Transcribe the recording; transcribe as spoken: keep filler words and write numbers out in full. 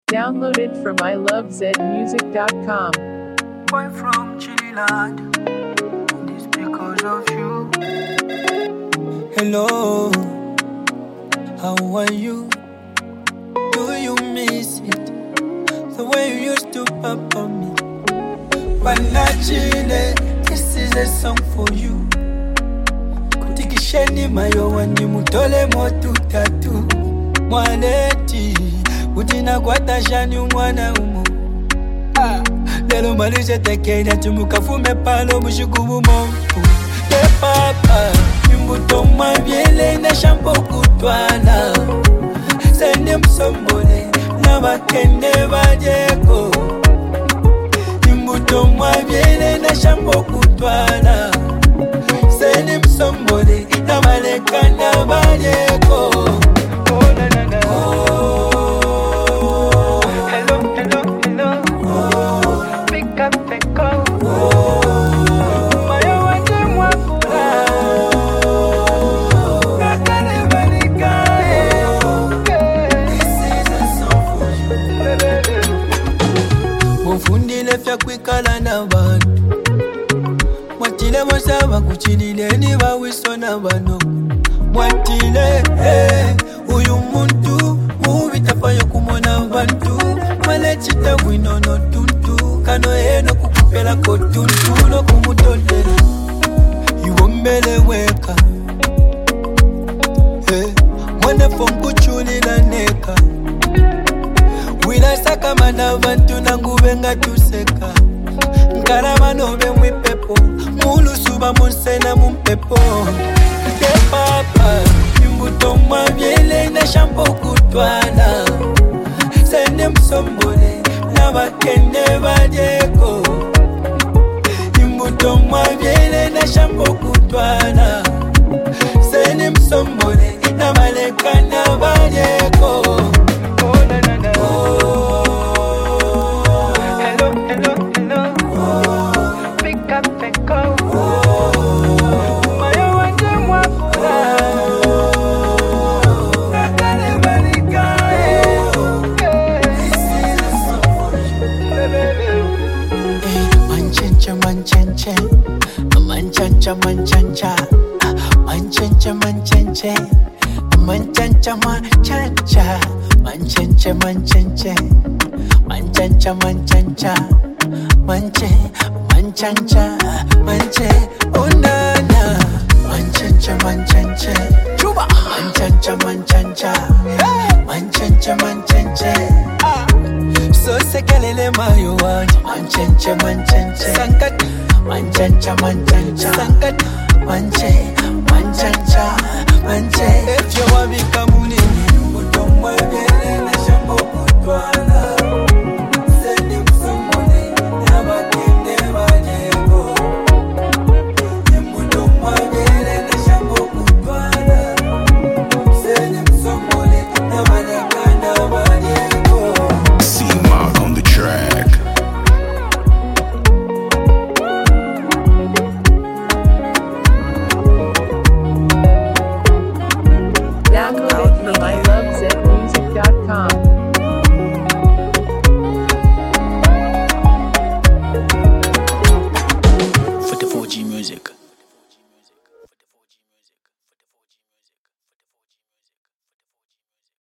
Downloaded from I love zed music dot com. Boy from Chililand, and it's because of you. Hello, how are you? Do you miss it? The way you used to papa me. Panachile, this is a song for you. Kutikisheni mayo wani mutole motu tatu. Mwaneti, utina kwa tashani umwana umu. Ah, lelo malishe tekenya tumukafume palo mushukubu mongu. De papa, imbuto mwabiele na shampo kutwana. Sende msombole, na bakende bajeko. Imbuto mwabiele na shampo kutwana. Sende msombole, na maleka na bajeko. Oh, na na na. Oh. Hello, hello, hello. Oh. Pick up and go. Oh. Mayo wanje mwakura. Oh. Nakane malika. This is a song for you. Mufundile fya kwikala na bantu. Mwatile mosaba kuchilile ni bawiso na bano. Mwatile eh, uyu muntu mubitafayo kumona bantu. Malechita winono tuntu kano eno kukupela kotuntu no kumutolele. Iwombele weka eh, mwane fongu chuli na neka. Wila saka mana bantu nangubenga tuseka. Nkarama nobe mwipepo mulu suba monsena mumpepo. De papa, imbuto mwabiele na shampo kutwana. Sende msombole, na bakende bajeko. Imbuto mwabiele na shampo kutwana. Sende msombole, na maleka na bajeko. Oh, na na na. Oh. Hello, hello, hello. Oh. Pick up and go. Oh. Mayo wanje mwakura. Nakane malika. Manchencha, manchenche, manchencha, manchencha, manchencha, manchenche, manchencha, manchencha, manchencha, manchenche, manchencha, manchencha, manche, manchencha, manche, oh na na, manchencha, manchenche, chuba, manchencha, manchencha, manchencha, manchenche, ah. So sekelele mayo wanje manchenche manchenche sankat manchencha manchencha sankat manche manchencha manche efyo wabika muli